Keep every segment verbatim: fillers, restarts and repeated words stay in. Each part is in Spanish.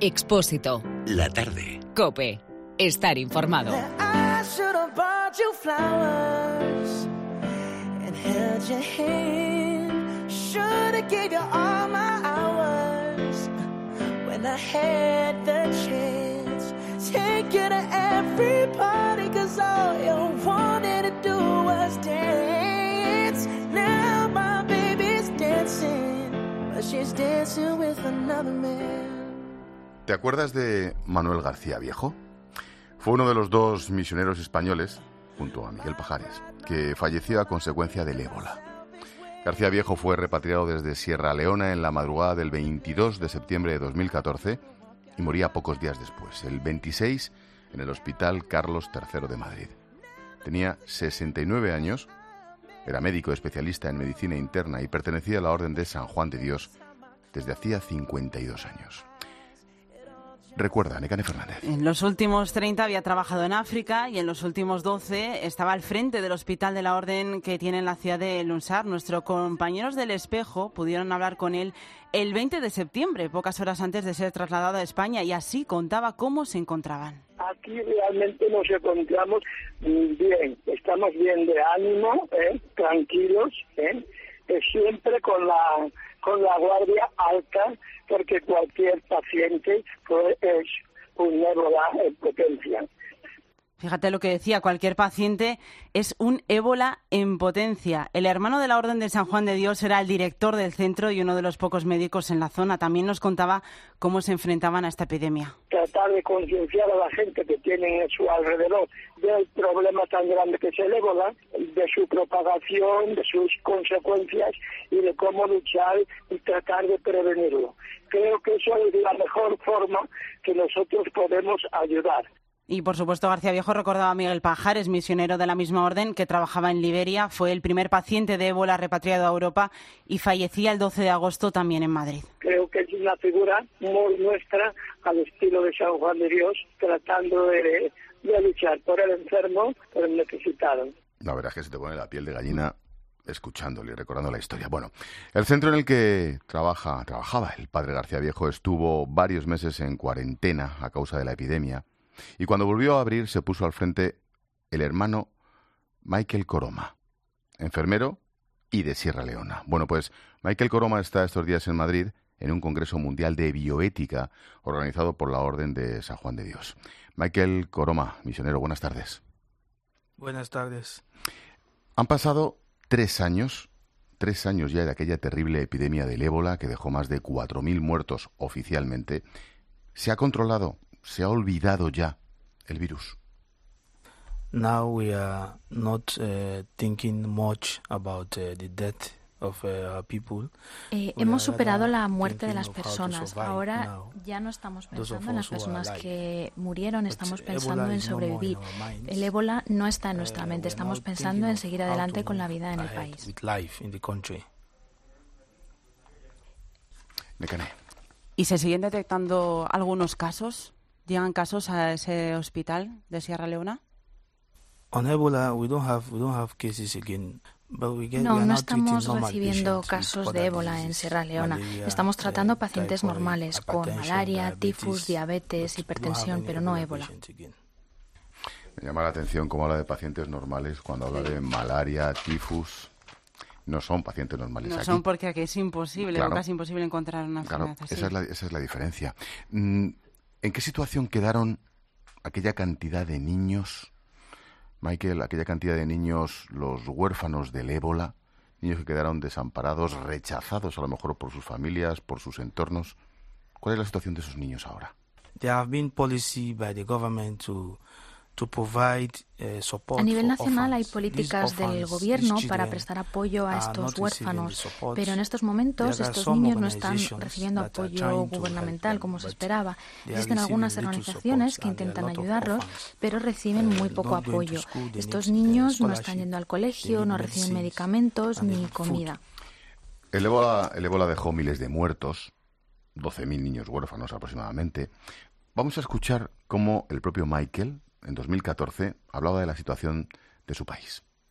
Expósito. La tarde. COPE. Estar informado. ¿Te acuerdas de Manuel García Viejo? Fue uno de los dos misioneros españoles, junto a Miguel Pajares, que falleció a consecuencia del ébola. García Viejo fue repatriado desde Sierra Leona en la madrugada del veintidós de septiembre de dos mil catorce y moría pocos días después, el veintiséis, en el Hospital Carlos tercero de Madrid. Tenía sesenta y nueve años, era médico especialista en medicina interna y pertenecía a la Orden de San Juan de Dios desde hacía cincuenta y dos años. Recuerda, Nekane Fernández. En los últimos treinta había trabajado en África y en los últimos doce estaba al frente del hospital de la Orden que tiene en la ciudad de Lunsar. Nuestros compañeros del Espejo pudieron hablar con él el veinte de septiembre, pocas horas antes de ser trasladado a España, y así contaba cómo se encontraban. Aquí realmente nos encontramos bien, estamos bien de ánimo, ¿eh? tranquilos, ¿eh? siempre con la con la guardia alta, porque cualquier paciente pues, es un ébola en potencia. Fíjate lo que decía, cualquier paciente es un ébola en potencia. El hermano de la Orden de San Juan de Dios era el director del centro y uno de los pocos médicos en la zona. También nos contaba cómo se enfrentaban a esta epidemia. Tratar de concienciar a la gente que tiene a su alrededor del problema tan grande que es el ébola, de su propagación, de sus consecuencias y de cómo luchar y tratar de prevenirlo. Creo que eso es la mejor forma que nosotros podemos ayudar. Y, por supuesto, García Viejo recordaba a Miguel Pajares, misionero de la misma orden, que trabajaba en Liberia. Fue el primer paciente de ébola repatriado a Europa y fallecía el doce de agosto también en Madrid. Creo que es una figura muy nuestra, al estilo de San Juan de Dios, tratando de, de luchar por el enfermo, por el necesitado. La verdad es que se te pone la piel de gallina escuchándole y recordando la historia. Bueno, el centro en el que trabaja, trabajaba el padre García Viejo estuvo varios meses en cuarentena a causa de la epidemia. Y cuando volvió a abrir se puso al frente el hermano Michael Coroma, enfermero y de Sierra Leona. Bueno, pues Michael Coroma está estos días en Madrid en un congreso mundial de bioética organizado por la Orden de San Juan de Dios. Michael Coroma, misionero, buenas tardes. Buenas tardes. Han pasado tres años, tres años ya de aquella terrible epidemia del ébola que dejó más de cuatro mil muertos oficialmente. ¿Se ha controlado? ¿Se ha olvidado ya el virus? Now we are not uh, thinking much about uh, the death of uh, people. Eh, hemos superado la muerte de las personas. Ahora ya no estamos pensando en las personas que murieron, estamos pensando en sobrevivir. El ébola no está en nuestra mente, estamos pensando en seguir adelante con la vida en el país. ¿Y se siguen detectando algunos casos? ¿Llegan casos a ese hospital de Sierra Leona? On Ebola, we don't have we don't have cases again. No, no estamos recibiendo casos de ébola en Sierra Leona. Estamos tratando pacientes normales con malaria, tifus, diabetes, hipertensión, pero no ébola. Me llama la atención cómo habla de pacientes normales cuando habla de malaria, tifus. No son pacientes normales. No aquí son, porque aquí es imposible, claro, o casi imposible encontrar una enfermedad claro, así. Esa es la, esa es la diferencia. ¿En qué situación quedaron aquella cantidad de niños, Michael, aquella cantidad de niños, los huérfanos del ébola, niños que quedaron desamparados, rechazados a lo mejor por sus familias, por sus entornos? ¿Cuál es la situación de esos niños ahora? There have been policy by the government to to provide uh, support. A nivel nacional hay orphans. políticas del gobierno para prestar apoyo a estos huérfanos, pero en estos momentos estos niños no están recibiendo apoyo gubernamental como se esperaba. Existen algunas organizaciones que intentan ayudarlos, pero reciben muy poco apoyo. Estos niños no están yendo al colegio, no reciben medicamentos ni comida. El ébola, el ébola dejó miles de muertos, doce mil niños huérfanos aproximadamente. Vamos a escuchar cómo el propio Michael, en dos mil catorce, hablaba de la situación de su país.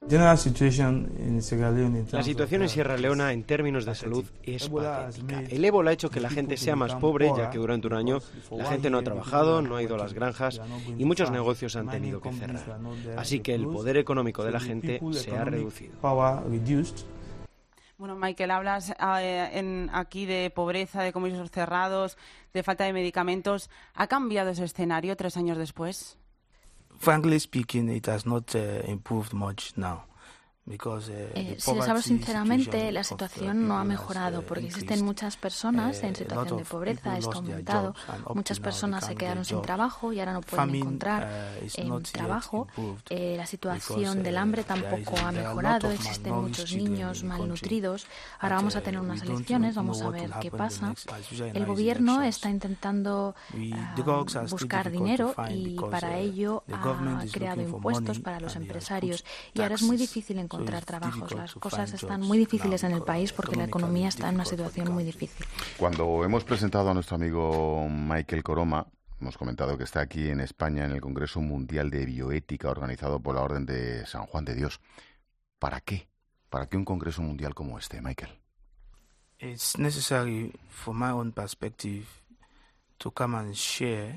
La situación en Sierra Leona en términos de salud es patética. El ébola ha hecho que la gente sea más pobre, ya que durante un año la gente no ha trabajado, no ha ido a las granjas y muchos negocios han tenido que cerrar. Así que el poder económico de la gente se ha reducido. Bueno, Michael, hablas eh, en, aquí de pobreza, de comercios cerrados, de falta de medicamentos. ¿Ha cambiado ese escenario tres años después? Frankly speaking, it has not uh, improved much now. Eh, si les hablo sinceramente, la situación no ha mejorado porque existen muchas personas en situación de pobreza, esto ha aumentado, muchas personas se quedaron sin trabajo y ahora no pueden encontrar eh, trabajo, eh, la situación del hambre tampoco ha mejorado, existen muchos niños malnutridos, ahora vamos a tener unas elecciones, vamos a ver qué pasa. El gobierno está intentando uh, buscar dinero y para ello ha creado impuestos para los empresarios y ahora es muy difícil encontrar encontrar trabajos. Las cosas están muy difíciles en el país porque la economía está en una situación muy difícil. Cuando hemos presentado a nuestro amigo Michael Coroma, hemos comentado que está aquí en España en el Congreso Mundial de Bioética organizado por la Orden de San Juan de Dios. ¿Para qué? ¿Para qué un congreso mundial como este, Michael? It's necessary from my own perspective to come and share.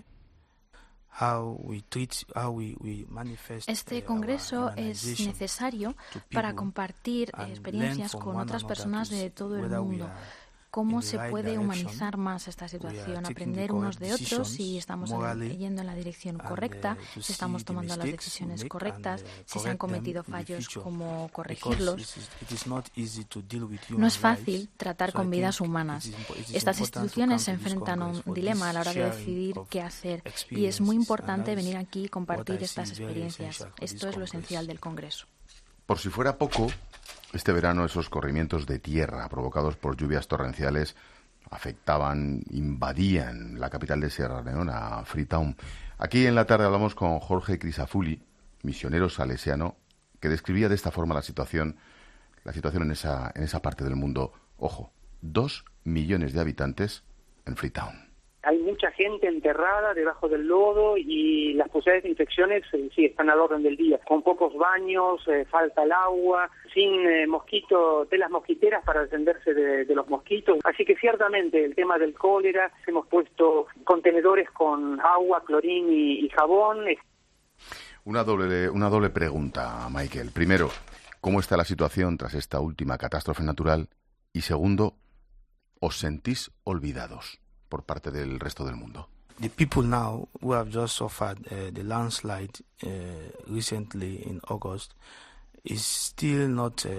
Este congreso es necesario para compartir experiencias con otras personas de todo el mundo. Cómo se puede humanizar más esta situación, aprender unos de otros si estamos yendo en la dirección correcta, si estamos tomando las decisiones correctas, si se han cometido fallos, cómo corregirlos. No es fácil tratar con vidas humanas. Estas instituciones se enfrentan a un dilema a la hora de decidir qué hacer y es muy importante venir aquí y compartir estas experiencias. Esto es lo esencial del Congreso. Por si fuera poco, este verano esos corrimientos de tierra provocados por lluvias torrenciales afectaban, invadían la capital de Sierra Leona, Freetown. Aquí en la tarde hablamos con Jorge Crisafulli, misionero salesiano, que describía de esta forma la situación, la situación en esa, en esa parte del mundo. Ojo, dos millones de habitantes en Freetown. Hay mucha gente enterrada debajo del lodo y las posibilidades de infecciones eh, sí están al orden del día. Con pocos baños, eh, falta el agua, sin eh, mosquito, telas mosquiteras para defenderse de, de los mosquitos. Así que ciertamente el tema del cólera, hemos puesto contenedores con agua, clorín y, y jabón. Una doble, una doble pregunta, Michael. Primero, ¿cómo está la situación tras esta última catástrofe natural? Y segundo, ¿os sentís olvidados por parte del resto del mundo? The people now who have just suffered uh, the landslide uh, recently in August is still not uh,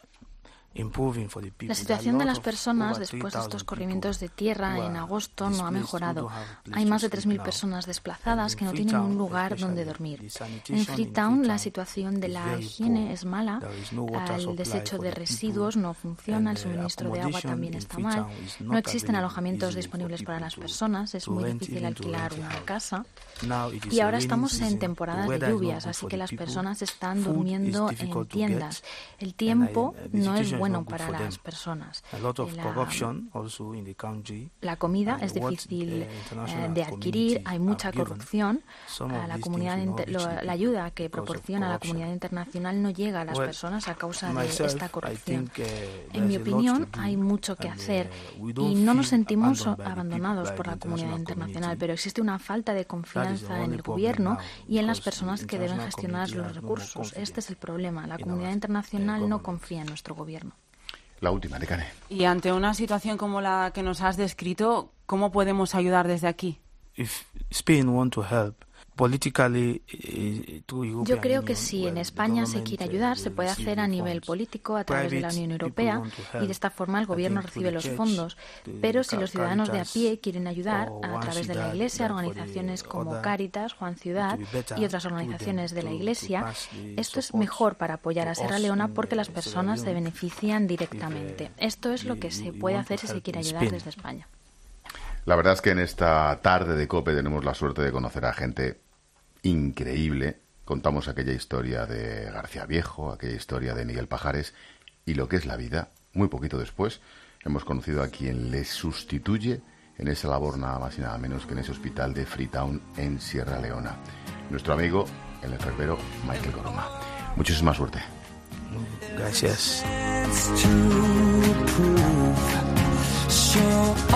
La situación de las personas después de estos corrimientos de tierra en agosto no ha mejorado. Hay más de tres mil personas desplazadas que no tienen un lugar donde dormir. En Freetown la situación de la higiene es mala, el desecho de residuos no funciona, el suministro de agua también está mal, no existen alojamientos disponibles para las personas, es muy difícil alquilar una casa. Y ahora estamos en temporadas de lluvias, así que las personas están durmiendo en tiendas. El tiempo no es bueno para las personas. La, la comida es difícil eh, de adquirir, hay mucha corrupción. La, comunidad inter, lo, la ayuda que proporciona la comunidad internacional no llega a las personas a causa de esta corrupción. En mi opinión, hay mucho que hacer y no nos sentimos abandonados por la comunidad internacional, pero existe una falta de confianza en el gobierno y en las personas que deben gestionar los recursos. Este es el problema. La comunidad internacional no confía en nuestro gobierno. La última, Decane. Y ante una situación como la que nos has descrito, ¿cómo podemos ayudar desde aquí? If Spain want to help, Yo creo que si en España se quiere ayudar, se puede hacer a nivel político a través de la Unión Europea y de esta forma el gobierno recibe los fondos. Pero si los ciudadanos de a pie quieren ayudar a través de la Iglesia, organizaciones como Cáritas, Juan Ciudad y otras organizaciones de la Iglesia, esto es mejor para apoyar a Sierra Leona porque las personas se benefician directamente. Esto es lo que se puede hacer si se quiere ayudar desde España. La verdad es que en esta tarde de COPE tenemos la suerte de conocer a gente increíble. Contamos aquella historia de García Viejo, aquella historia de Miguel Pajares y lo que es la vida. Muy poquito después hemos conocido a quien les sustituye en esa labor nada más y nada menos que en ese hospital de Freetown en Sierra Leona. Nuestro amigo, el enfermero Michael Coroma. Muchísima suerte. Gracias.